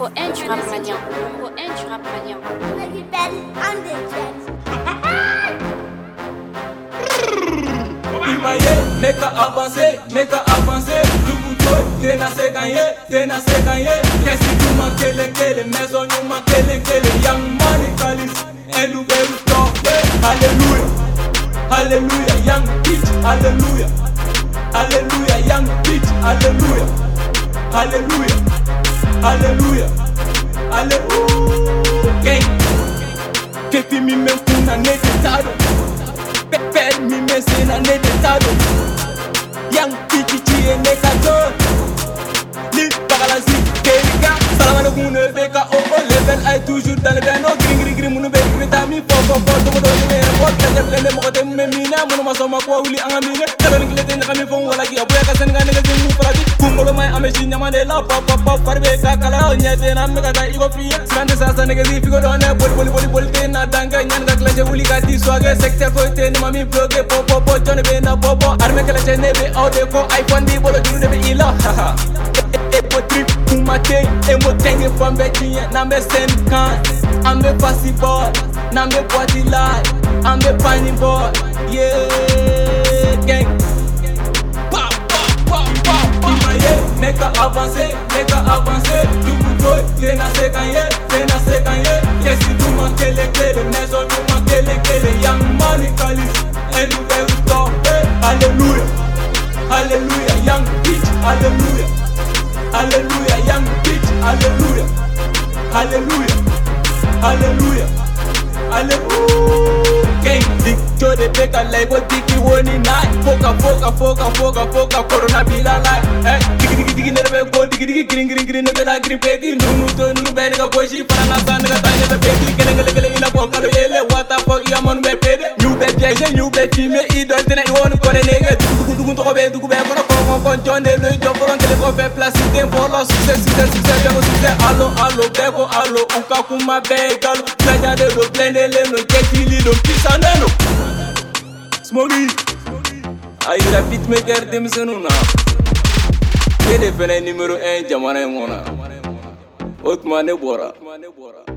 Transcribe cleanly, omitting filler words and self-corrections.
Poète du rap malien. Poète du rap malien. Imaye, neka avancer, Lubuto, tena se gagner. Qu'est-ce que tu m'as kele, maison you m'as kele, young money kalis, and you very top, hallelujah, hallelujah, young bitch, hallelujah, hallelujah, young bitch, hallelujah, hallelujah, hallelujah, hallelujah, gang, kepi mi men kuna necesitado. Per mi messena necesitado. Young pichichi e necador. Li bagalasi kelika. Salamane kune beka oh level ay toujours dans le beno. Gring munu be gritami fo do me ko tele mo ko me mina munu ma soma ko wuli angamine. Tele ngi le kami fo wala ki abuya ka senga ngi le mu prati. Kumolo mai ameshi nyamane la pop farbe ka kala nyete na me ka ta iko fiya. Sande sa ngi fi ko do ne bol te na danga nyan ga kleje wuli ka ti swage secteur ko te ni mami bloge popo jone be na popo arme kala chene be aude ko iPhone di bolo juru de be ila e po trip kumate e mo tenge fambe tinya na me sen kan ambe fasi boy na me body light ambe pani boy yeah gang pa imaye neka avancer tu muto tena se gagner qu'est-ce que tu m'as kele maison tu m'as kele young money kalis and you very top hallelujah hallelujah young bitch hallelujah hallelujah young bitch hallelujah hallelujah hallelujah hallelujah gang dik jode beka lego diki woni night foka corona bila life digi nerbe go digi green da green pedi nunu ben ga boji fana na san ga tanya da pedi gele ina ko kalo ele what the fuck ya mon be pedi new be piège new be time I do tene I won ko ne nege dugu to be ko jonne le jokoro ngele ko fe place dem pour le succès allo beko allo uka kuma be galo plaja de lo plende le no ketili lo pisaneno smogi ayira beatmaker dem senuna Kede fene numéro 1 jamana mona Otmane Bora